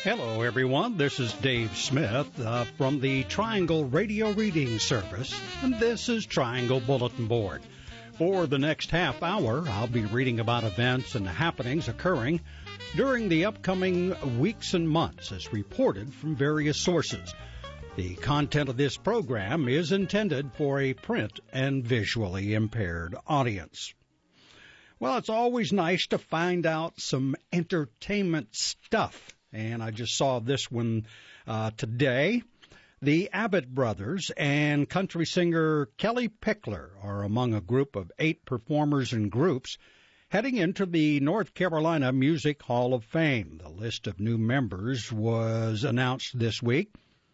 Hello, everyone. This is Dave Smith from the Triangle Radio Reading Service, and this is Triangle Bulletin Board. For the next half hour, I'll be reading about events and happenings occurring during the upcoming weeks and months as reported from various sources. The content of this program is intended for a print and visually impaired audience. Well, it's always nice to find out some entertainment stuff. And I just saw this one today. The Abbott brothers and country singer Kellie Pickler are among a group of 8 performers and groups heading into the North Carolina Music Hall of Fame. The list of new members was announced this week.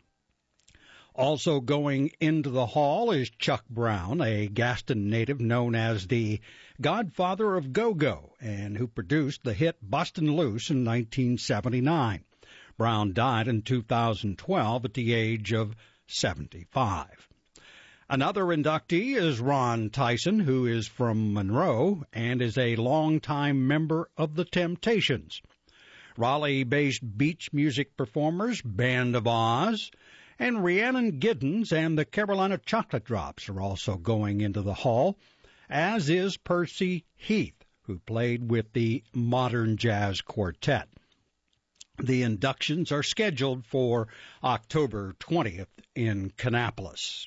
Also going into the hall is Chuck Brown, a Gaston native known as the godfather of go-go and who produced the hit Bustin' Loose in 1979. Brown died in 2012 at the age of 75. Another inductee is Ron Tyson, who is from Monroe and is a longtime member of the Temptations. Raleigh-based beach music performers Band of Oz and Rhiannon Giddens and the Carolina Chocolate Drops are also going into the hall, as is Percy Heath, who played with the Modern Jazz Quartet. The inductions are scheduled for October 20th in Kannapolis.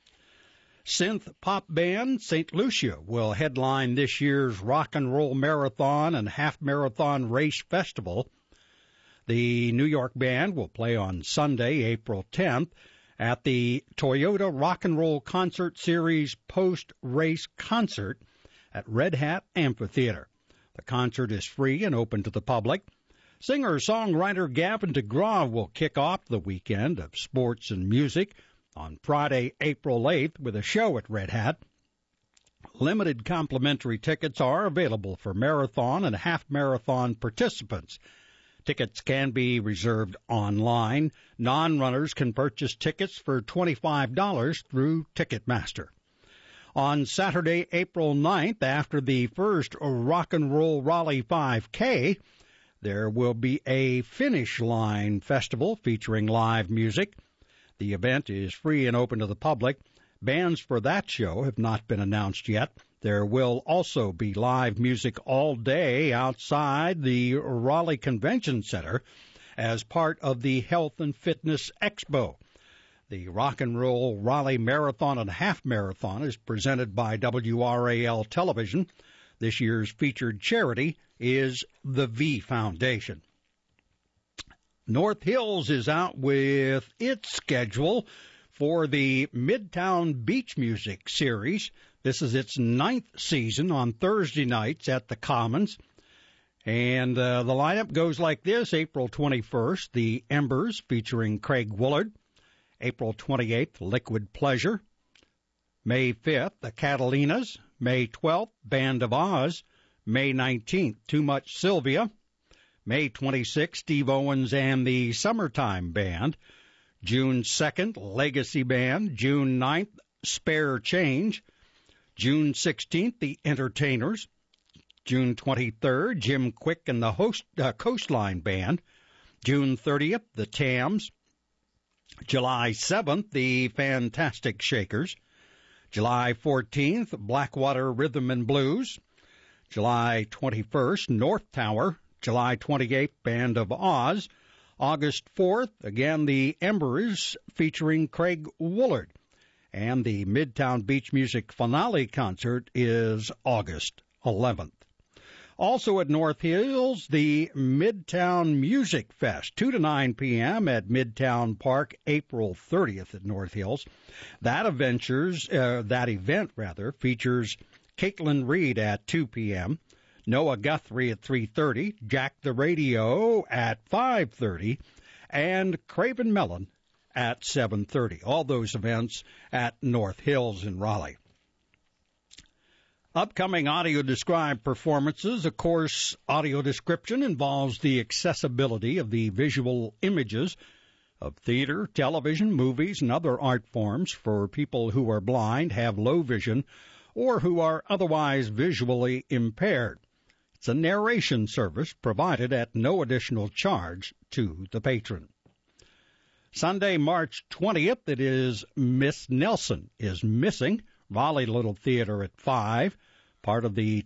Synth pop band St. Lucia will headline this year's Rock and Roll Marathon and Half Marathon Race Festival. The New York band will play on Sunday, April 10th, at the Toyota Rock and Roll Concert Series post-race concert at Red Hat Amphitheater. The concert is free and open to the public. Singer-songwriter Gavin DeGraw will kick off the weekend of sports and music on Friday, April 8th, with a show at Red Hat. Limited complimentary tickets are available for marathon and half-marathon participants. Tickets can be reserved online. Non-runners can purchase tickets for $25 through Ticketmaster. On Saturday, April 9th, after the first Rock and Roll Raleigh 5K, there will be a finish line festival featuring live music. The event is free and open to the public. Bands for that show have not been announced yet. There will also be live music all day outside the Raleigh Convention Center as part of the Health and Fitness Expo. The Rock and Roll Raleigh Marathon and Half Marathon is presented by WRAL Television. This year's featured charity is the V Foundation. North Hills is out with its schedule for the Midtown Beach Music Series. This is its 9th season on Thursday nights at the Commons. And the lineup goes like this. April 21st, the Embers featuring Craig Woolard. April 28th, Liquid Pleasure. May 5th, the Catalinas. May 12th, Band of Oz. May 19th, Too Much Sylvia. May 26th, Steve Owens and the Summertime Band. June 2nd, Legacy Band. June 9th, Spare Change. June 16th, The Entertainers. June 23rd, Jim Quick and the Coastline Band. June 30th, The Tams. July 7th, The Fantastic Shakers. July 14th, Blackwater Rhythm and Blues. July 21st, North Tower. July 28th, Band of Oz. August 4th, again, the Embers featuring Craig Woolard. And the Midtown Beach Music finale concert is August 11th. Also at North Hills, the Midtown Music Fest, 2 to 9 p.m. at Midtown Park, April 30th at North Hills. That event features Caitlin Reed at 2 p.m., Noah Guthrie at 3:30, Jack the Radio at 5:30, and Craven Mellon at 7:30. All those events at North Hills in Raleigh. Upcoming audio-described performances. Of course, audio description involves the accessibility of the visual images of theater, television, movies, and other art forms for people who are blind, have low vision, or who are otherwise visually impaired. It's a narration service provided at no additional charge to the patron. Sunday, March 20th, it is Miss Nelson is Missing, Raleigh Little Theater at 5, part of the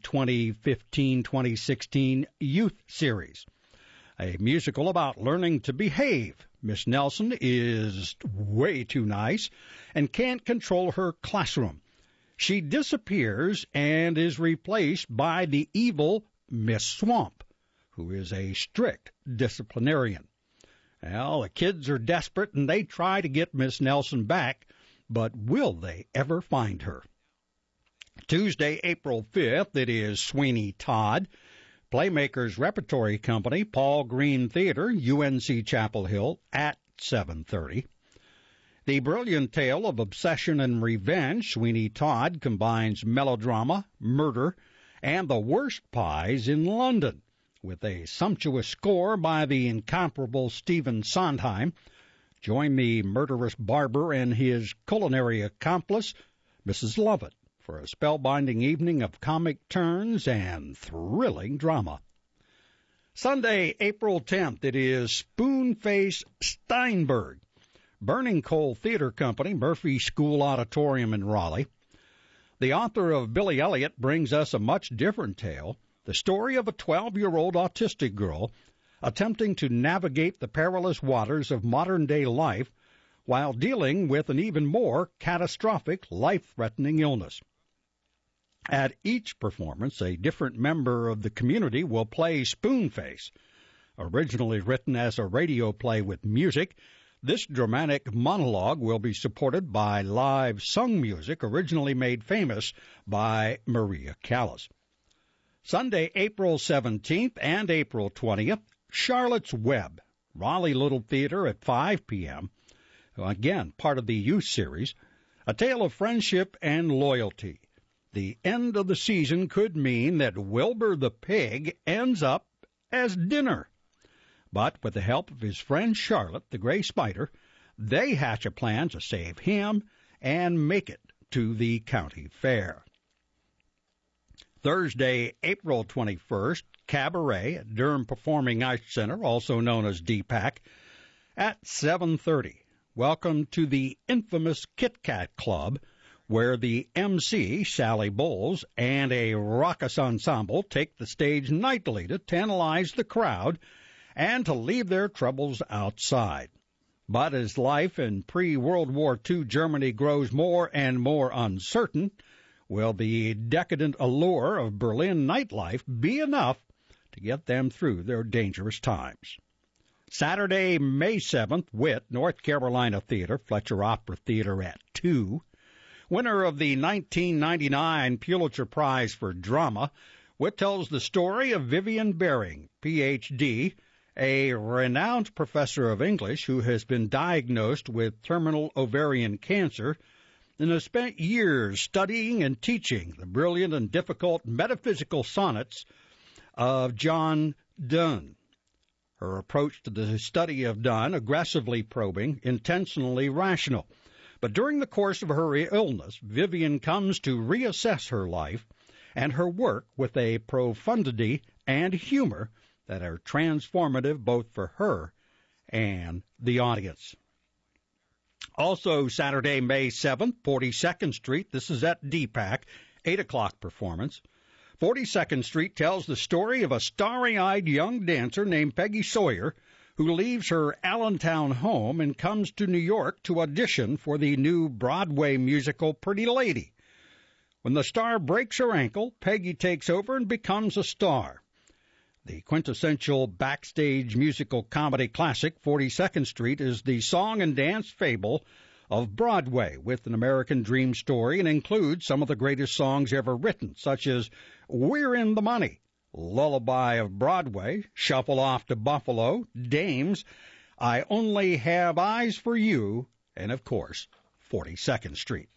2015-2016 Youth Series. A musical about learning to behave. Miss Nelson is way too nice and can't control her classroom. She disappears and is replaced by the evil Miss Swamp, who is a strict disciplinarian. Well, the kids are desperate and they try to get Miss Nelson back, but will they ever find her? Tuesday, April 5th, it is Sweeney Todd, Playmakers Repertory Company, Paul Green Theater, UNC Chapel Hill at 7:30. The brilliant tale of obsession and revenge, Sweeney Todd combines melodrama, murder, and the worst pies in London, with a sumptuous score by the incomparable Stephen Sondheim. Join the murderous barber and his culinary accomplice, Mrs. Lovett, for a spellbinding evening of comic turns and thrilling drama. Sunday, April 10th, it is Spoonface Steinberg, Burning Coal Theater Company, Murphy School Auditorium in Raleigh. The author of Billy Elliot brings us a much different tale, the story of a 12-year-old autistic girl attempting to navigate the perilous waters of modern-day life while dealing with an even more catastrophic, life-threatening illness. At each performance, a different member of the community will play Spoonface. Originally written as a radio play with music, this dramatic monologue will be supported by live sung music originally made famous by Maria Callas. Sunday, April 17th and April 20th, Charlotte's Web, Raleigh Little Theater at 5 p.m., again, part of the Youth Series, a tale of friendship and loyalty. The end of the season could mean that Wilbur the pig ends up as dinner. But with the help of his friend Charlotte, the gray spider, they hatch a plan to save him and make it to the county fair. Thursday, April 21st, Cabaret at Durham Performing Arts Center, also known as DPAC, at 7:30. Welcome to the infamous Kit Kat Club, where the MC, Sally Bowles, and a raucous ensemble take the stage nightly to tantalize the crowd and to leave their troubles outside. But as life in pre-World War II Germany grows more and more uncertain, will the decadent allure of Berlin nightlife be enough to get them through their dangerous times? Saturday, May 7th, Witt, North Carolina Theater, Fletcher Opera Theater at 2. Winner of the 1999 Pulitzer Prize for Drama, Witt tells the story of Vivian Baring, Ph.D., a renowned professor of English who has been diagnosed with terminal ovarian cancer and has spent years studying and teaching the brilliant and difficult metaphysical sonnets of John Donne. Her approach to the study of Donne, aggressively probing, intentionally rational. But during the course of her illness, Vivian comes to reassess her life and her work with a profundity and humor that are transformative both for her and the audience. Also Saturday, May 7th, 42nd Street. This is at DPAC, 8 o'clock performance. 42nd Street tells the story of a starry-eyed young dancer named Peggy Sawyer who leaves her Allentown home and comes to New York to audition for the new Broadway musical Pretty Lady. When the star breaks her ankle, Peggy takes over and becomes a star. The quintessential backstage musical comedy classic, 42nd Street, is the song and dance fable of Broadway with an American dream story and includes some of the greatest songs ever written, such as We're in the Money, Lullaby of Broadway, Shuffle Off to Buffalo, Dames, I Only Have Eyes for You, and, of course, 42nd Street.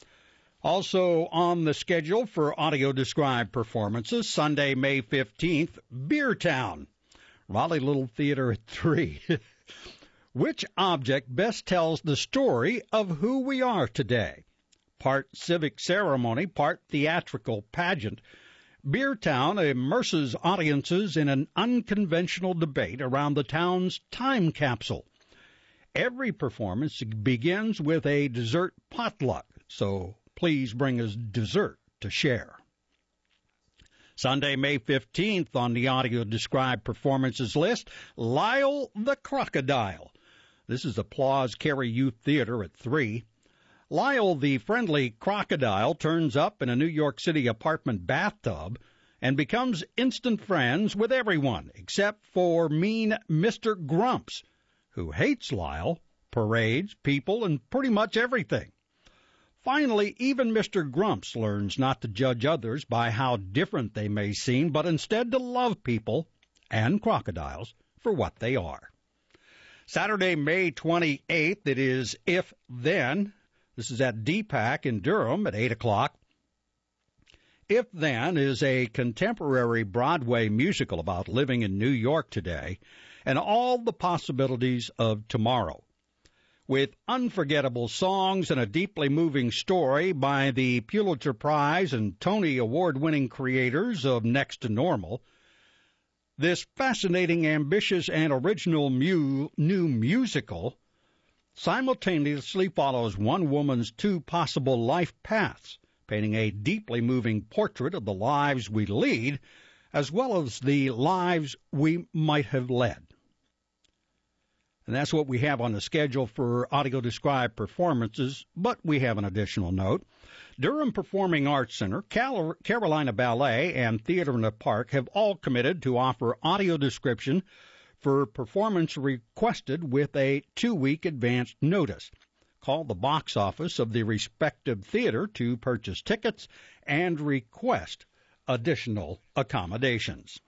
Also on the schedule for audio-described performances, Sunday, May 15th, Beer Town, Raleigh Little Theater at 3. Which object best tells the story of who we are today? Part civic ceremony, part theatrical pageant. Beertown immerses audiences in an unconventional debate around the town's time capsule. Every performance begins with a dessert potluck, so please bring us dessert to share. Sunday, May 15th, on the audio-described performances list, Lyle the Crocodile. This is Applause Cary Youth Theater at 3. Lyle the friendly crocodile turns up in a New York City apartment bathtub and becomes instant friends with everyone except for mean Mr. Grumps, who hates Lyle, parades, people, and pretty much everything. Finally, even Mr. Grumps learns not to judge others by how different they may seem, but instead to love people and crocodiles for what they are. Saturday, May 28th, it is If Then. This is at DPAC in Durham at 8 o'clock. If Then is a contemporary Broadway musical about living in New York today and all the possibilities of tomorrow. With unforgettable songs and a deeply moving story by the Pulitzer Prize and Tony Award-winning creators of Next to Normal, this fascinating, ambitious, and original new musical simultaneously follows one woman's two possible life paths, painting a deeply moving portrait of the lives we lead, as well as the lives we might have led. And that's what we have on the schedule for audio-described performances, but we have an additional note. Durham Performing Arts Center, Carolina Ballet, and Theater in the Park have all committed to offer audio description for performance requested with a 2-week advance notice. Call the box office of the respective theater to purchase tickets and request additional accommodations.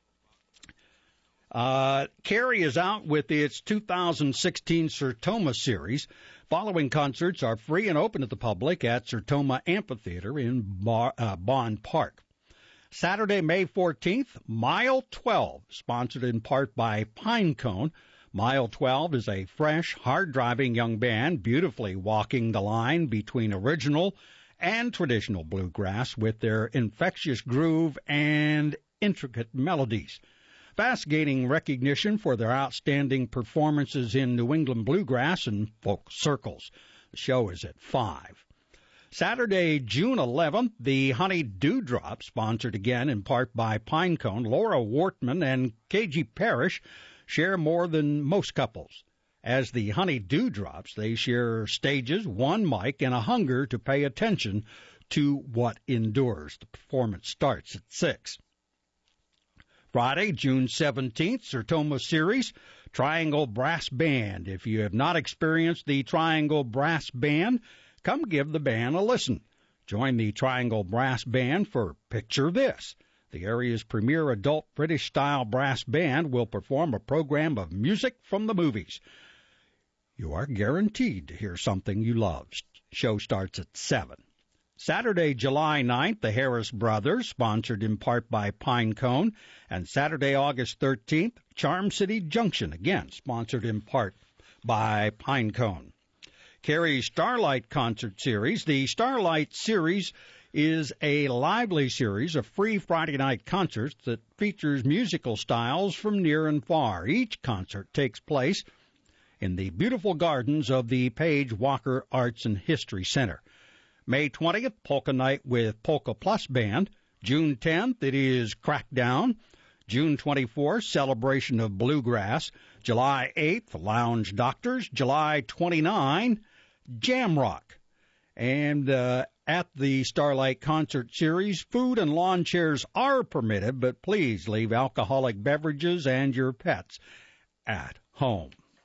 Cary is out with its 2016 Sertoma series. Following concerts are free and open to the public at Sertoma Amphitheater in Bond Park. Saturday, May 14th, Mile 12, sponsored in part by Pinecone. Mile 12 is a fresh, hard-driving young band beautifully walking the line between original and traditional bluegrass with their infectious groove and intricate melodies. Fast gaining recognition for their outstanding performances in New England bluegrass and folk circles. The show is at 5. Saturday, June 11th, the Honey Dewdrop, sponsored again in part by Pinecone, Laura Wortman, and KG Parrish, share more than most couples. As the Honey Dewdrops, they share stages, one mic, and a hunger to pay attention to what endures. The performance starts at 6. Friday, June 17th, Sertoma Series, Triangle Brass Band. If you have not experienced the Triangle Brass Band, come give the band a listen. Join the Triangle Brass Band for Picture This. The area's premier adult British-style brass band will perform a program of music from the movies. You are guaranteed to hear something you love. Show starts at 7. Saturday, July 9th, the Harris Brothers, sponsored in part by Pinecone, and Saturday, August 13th, Charm City Junction, again sponsored in part by Pinecone. Cary's Starlight Concert Series. The Starlight Series is a lively series of free Friday night concerts that features musical styles from near and far. Each concert takes place in the beautiful gardens of the Page Walker Arts and History Center. May 20th, Polka Night with Polka Plus Band. June 10th, it is Crackdown. June 24th, Celebration of Bluegrass. July 8th, Lounge Doctors. July 29th, Jam Rock. And at the Starlight Concert Series, food and lawn chairs are permitted, but please leave alcoholic beverages and your pets at home.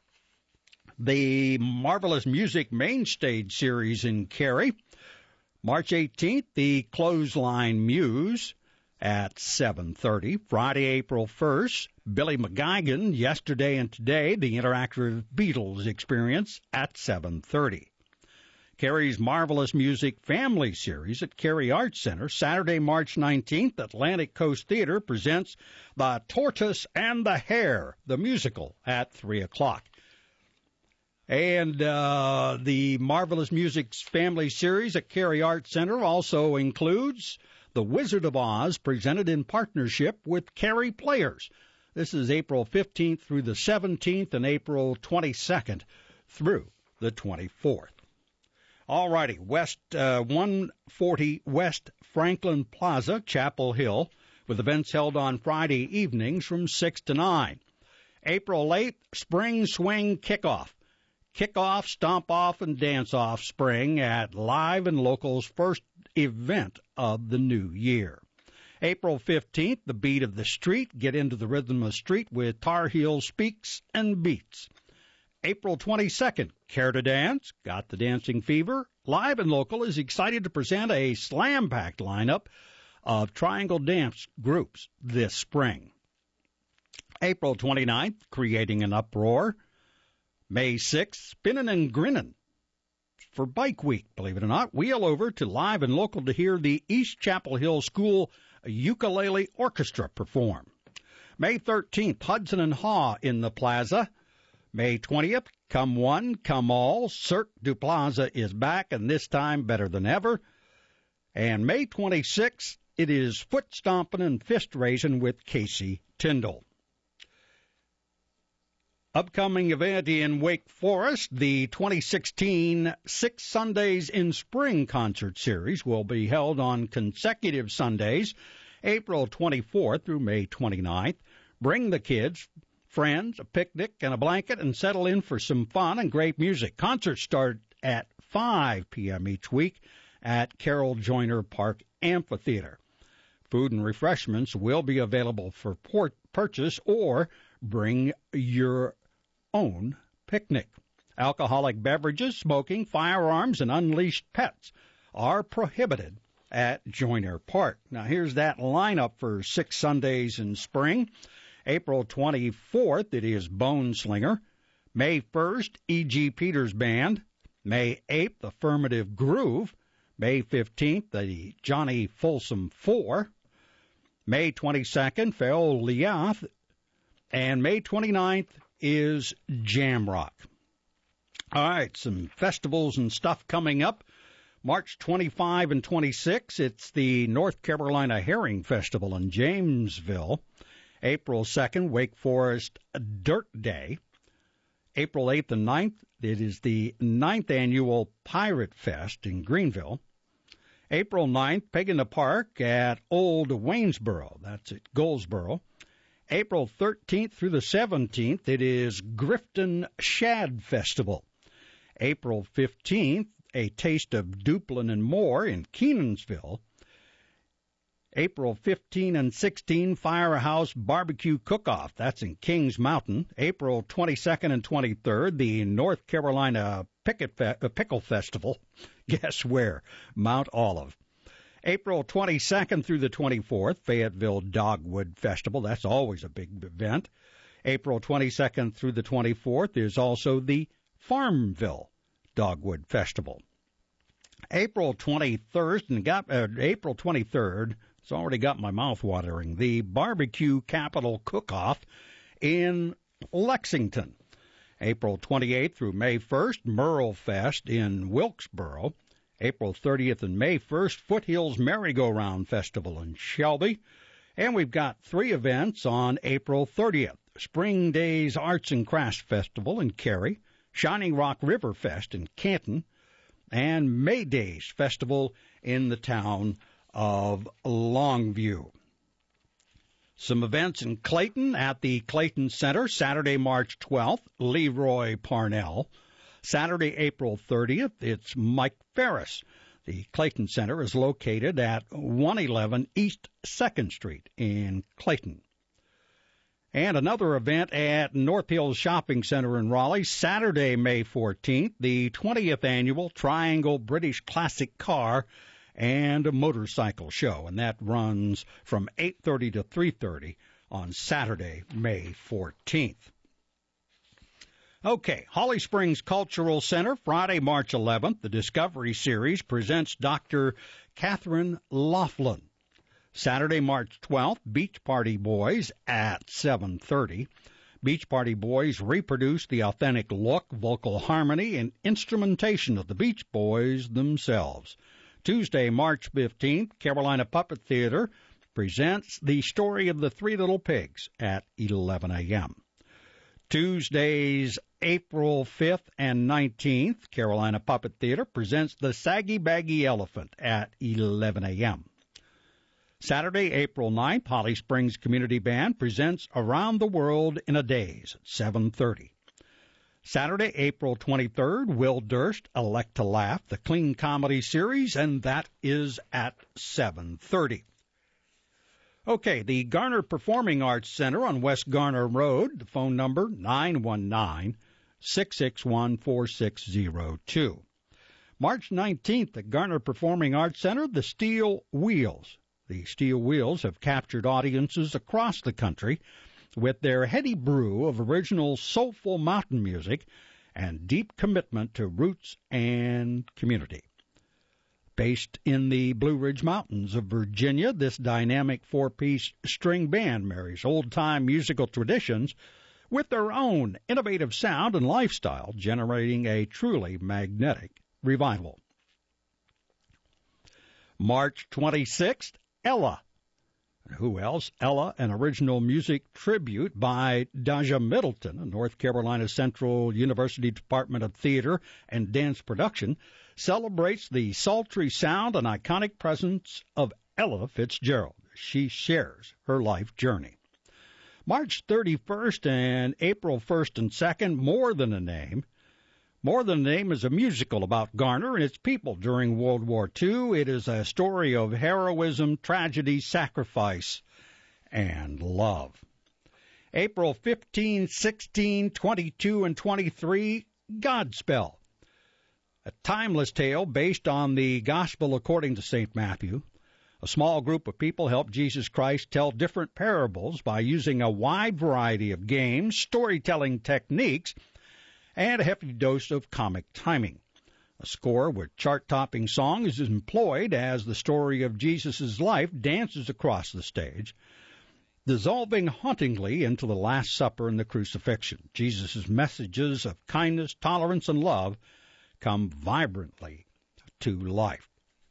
The Marvelous Music Main Stage Series in Cary. March 18th, the Clothesline Muse at 7:30. Friday, April 1st, Billy McGuigan, Yesterday and Today, the Interactive Beatles Experience at 7:30. Cary's Marvelous Music Family Series at Cary Arts Center. Saturday, March 19th, Atlantic Coast Theater presents The Tortoise and the Hare, the musical, at 3 o'clock. And the Marvelous Music Family Series at Cary Arts Center also includes The Wizard of Oz, presented in partnership with Cary Players. This is April 15th through the 17th and April 22nd through the 24th. All righty, 140 West Franklin Plaza, Chapel Hill, with events held on Friday evenings from 6 to 9. April 8th, Spring Swing Kickoff. Kickoff, Stomp Off, and Dance Off Spring at Live and Local's first event of the new year. April 15th, the Beat of the Street. Get into the rhythm of the street with Tar Heel Speaks and Beats. April 22nd, Care to Dance, got the dancing fever. Live and Local is excited to present a slam-packed lineup of Triangle dance groups this spring. April 29th, Creating an Uproar. May 6th, Spinnin' and Grinnin' for Bike Week, believe it or not. Wheel over to Live and Local to hear the East Chapel Hill School Ukulele Orchestra perform. May 13th, Hudson and Haw in the Plaza. May 20th, Come One, Come All, Cirque du Plaza is back, and this time better than ever. And May 26th, it is foot stomping and fist raising with Casey Tyndall. Upcoming event in Wake Forest, the 2016 Six Sundays in Spring concert series will be held on consecutive Sundays, April 24th through May 29th. Bring the kids, friends, a picnic, and a blanket, and settle in for some fun and great music. Concerts start at 5 p.m. each week at Carol Joyner Park Amphitheater. Food and refreshments will be available for purchase or bring your own picnic. Alcoholic beverages, smoking, firearms, and unleashed pets are prohibited at Joyner Park. Now, here's that lineup for 6 Sundays in Spring. April 24th, it is Bone Slinger. May 1st, E.G. Peters Band. May 8th, Affirmative Groove. May 15th, the Johnny Folsom Four. May 22nd, Phil Leath. And May 29th is Jamrock. All right, some festivals and stuff coming up. March 25 and 26, it's the North Carolina Herring Festival in Jamesville. April 2nd, Wake Forest Dirt Day. April 8th and 9th, it is the 9th Annual Pirate Fest in Greenville. April 9th, Pig in the Park at Old Waynesboro. That's at Goldsboro. April 13th through the 17th, it is Grifton Shad Festival. April 15th, a Taste of Duplin and More in Kenansville. April 15 and 16, Firehouse Barbecue Cook-Off. That's in Kings Mountain. April 22nd and 23rd, the North Carolina Pickle Festival. Guess where? Mount Olive. April 22nd through the 24th, Fayetteville Dogwood Festival. That's always a big event. April 22nd through the 24th is also the Farmville Dogwood Festival. April 23rd, April 23rd, it's already got my mouth watering, the Barbecue Capital Cook-Off in Lexington. April 28th through May 1st, Merle Fest in Wilkesboro. April 30th and May 1st, Foothills Merry-Go-Round Festival in Shelby. And we've got 3 events on April 30th. Spring Days Arts and Crafts Festival in Cary, Shining Rock River Fest in Canton, and May Days Festival in the town of Longview. Some events in Clayton at the Clayton Center, Saturday, March 12th, Leroy Parnell. Saturday, April 30th, it's Mike Ferris. The Clayton Center is located at 111 East 2nd Street in Clayton. And another event at North Hills Shopping Center in Raleigh, Saturday, May 14th, the 20th Annual Triangle British Classic Car and Motorcycle Show, and that runs from 8:30 to 3:30 on Saturday, May 14th. Okay, Holly Springs Cultural Center, Friday, March 11th, the Discovery Series presents Dr. Catherine Laughlin. Saturday, March 12th, Beach Party Boys at 7:30. Beach Party Boys reproduce the authentic look, vocal harmony, and instrumentation of the Beach Boys themselves. Tuesday, March 15th, Carolina Puppet Theater presents The Story of the Three Little Pigs at 11 a.m. Tuesdays, April 5th and 19th, Carolina Puppet Theater presents The Saggy Baggy Elephant at 11 a.m. Saturday, April 9th, Holly Springs Community Band presents Around the World in a Daze at 7:30. Saturday, April 23rd, Will Durst, Elect to Laugh, the Clean Comedy Series, and that is at 7:30. Okay, the Garner Performing Arts Center on West Garner Road, the phone number 919-661-4602. March 19th at Garner Performing Arts Center, the Steel Wheels. The Steel Wheels have captured audiences across the country with their heady brew of original soulful mountain music and deep commitment to roots and community. Based in the Blue Ridge Mountains of Virginia, this dynamic four-piece string band marries old-time musical traditions with their own innovative sound and lifestyle, generating a truly magnetic revival. March 26th, Ella. Who else? Ella, an original music tribute by Daja Middleton, a North Carolina Central University Department of Theater and Dance Production, celebrates the sultry sound and iconic presence of Ella Fitzgerald. She shares her life journey. March 31st and April 1st and 2nd, More Than a Name. More Than a Name is a musical about Garner and its people during World War II. It is a story of heroism, tragedy, sacrifice, and love. April 15, 16, 22, and 23, Godspell. A timeless tale based on the Gospel according to St. Matthew. A small group of people help Jesus Christ tell different parables by using a wide variety of games, storytelling techniques, and a hefty dose of comic timing. A score with chart-topping songs is employed as the story of Jesus' life dances across the stage, dissolving hauntingly into the Last Supper and the crucifixion. Jesus' messages of kindness, tolerance, and love come vibrantly to life.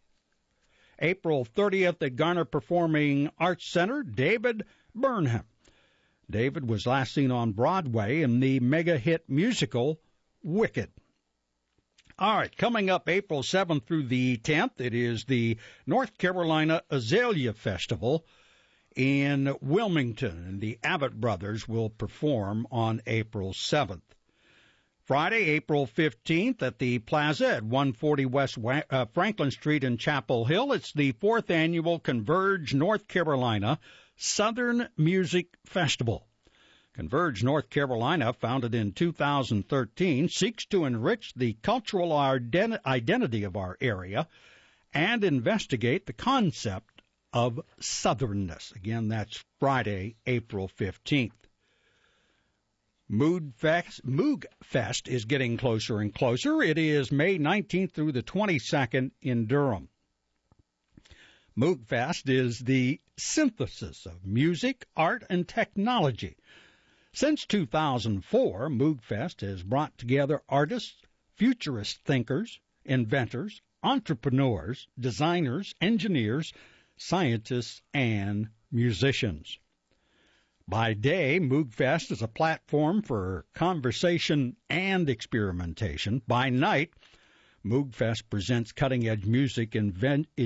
April 30th at Garner Performing Arts Center, David Burnham. David was last seen on Broadway in the mega-hit musical Wicked. All right, coming up April 7th through the 10th, it is the North Carolina Azalea Festival in Wilmington, and the Abbott Brothers will perform on April 7th. Friday, April 15th at the Plaza at 140 West Franklin Street in Chapel Hill, it's the 4th Annual Converge North Carolina Southern Music Festival. Converge North Carolina, founded in 2013, seeks to enrich the cultural identity of our area and investigate the concept of Southernness. Again, that's Friday, April 15th. Moog Fest is getting closer and closer. It is May 19th through the 22nd in Durham. Moog Fest is the synthesis of music, art, and technology. Since 2004, Moog Fest has brought together artists, futurist thinkers, inventors, entrepreneurs, designers, engineers, scientists, and musicians. By day, Moog Fest is a platform for conversation and experimentation. By night, Moog Fest presents cutting-edge music in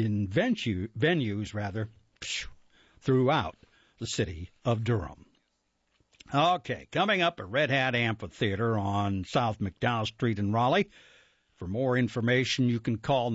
venues throughout the city of Durham. Okay, coming up at Red Hat Amphitheater on South McDowell Street in Raleigh. For more information, you can call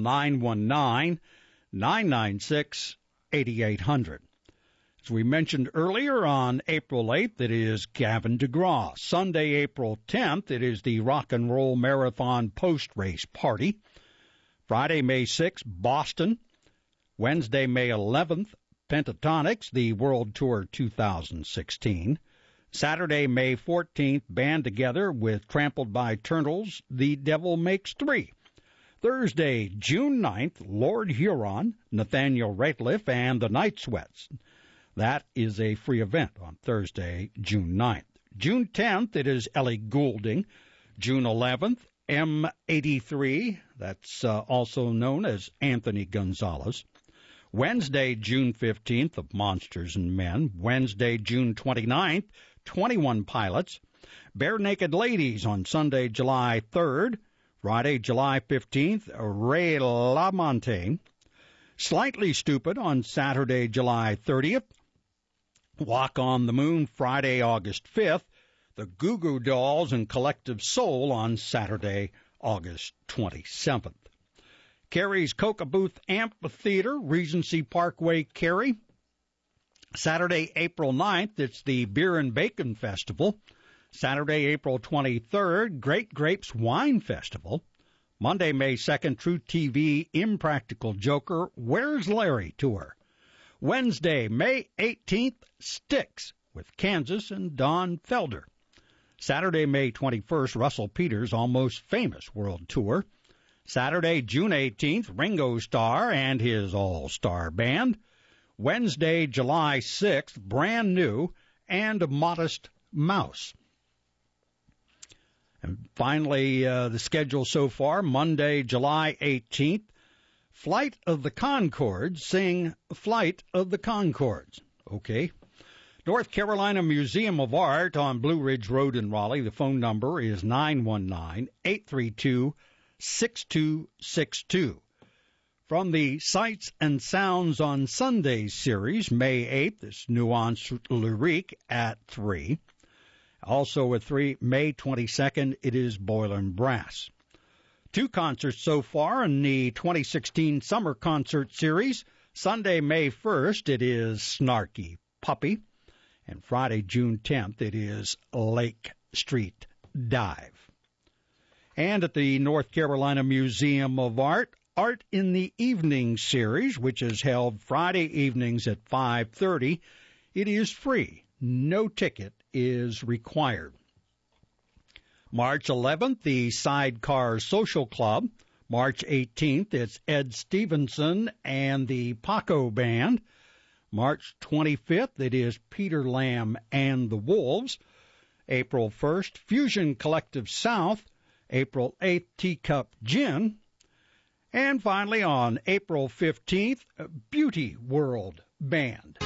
919-996-8800. As we mentioned earlier, on April 8th, it is Gavin DeGraw. Sunday, April 10th, it is the Rock and Roll Marathon post-race party. Friday, May 6th, Boston. Wednesday, May 11th, Pentatonics, the World Tour 2016. Saturday, May 14th, band together with Trampled by Turtles, The Devil Makes Three. Thursday, June 9th, Lord Huron, Nathaniel Rateliff, and the Night Sweats. That is a free event on Thursday, June 9th. June 10th, it is Ellie Goulding. June 11th, M83, that's also known as Anthony Gonzalez. Wednesday, June 15th, of Monsters and Men. Wednesday, June 29th, 21 Pilots. Bare Naked Ladies on Sunday, July 3rd. Friday, July 15th, Ray LaMontagne. Slightly Stupid on Saturday, July 30th. Walk on the Moon, Friday, August 5th. The Goo Goo Dolls and Collective Soul on Saturday, August 27th. Cary's Coca Booth Amphitheater, Regency Parkway, Cary. Saturday, April 9th, it's the Beer and Bacon Festival. Saturday, April 23rd, Great Grapes Wine Festival. Monday, May 2nd, True TV Impractical Joker, Where's Larry Tour. Wednesday, May 18th, Styx with Kansas and Don Felder. Saturday, May 21st, Russell Peters' Almost Famous World Tour. Saturday, June 18th, Ringo Starr and his All-Star Band. Wednesday, July 6th, Brand New and Modest Mouse. And finally, the schedule so far, Monday, July 18th, Flight of the Conchords sing Flight of the Conchords. Okay. North Carolina Museum of Art on Blue Ridge Road in Raleigh. The phone number is 919-832-6262. From the Sights and Sounds on Sundays series, May 8th, is Nuance Lyrique at 3. Also at 3, May 22nd, it is Boylan Brass. 2 concerts so far in the 2016 Summer Concert Series. Sunday, May 1st, it is Snarky Puppy. And Friday, June 10th, it is Lake Street Dive. And at the North Carolina Museum of Art, Art in the Evening series, which is held Friday evenings at 5:30. It is free. No ticket is required. March 11th, the Sidecar Social Club. March 18th, it's Ed Stevenson and the Paco Band. March 25th, it is Peter Lamb and the Wolves. April 1st, Fusion Collective South. April 8th, Teacup Gin. And finally, on April 15th, Beauty World Band.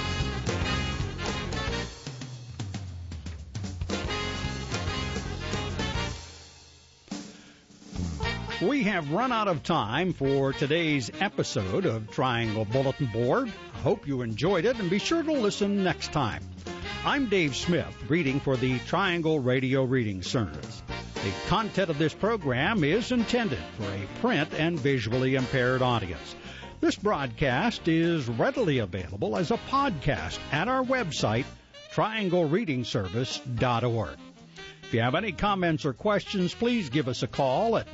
We have run out of time for today's episode of Triangle Bulletin Board. I hope you enjoyed it, and be sure to listen next time. I'm Dave Smith, reading for the Triangle Radio Reading Service. The content of this program is intended for a print and visually impaired audience. This broadcast is readily available as a podcast at our website, trianglereadingservice.org. If you have any comments or questions, please give us a call at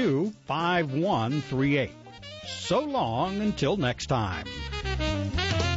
919-832-5138. So long until next time.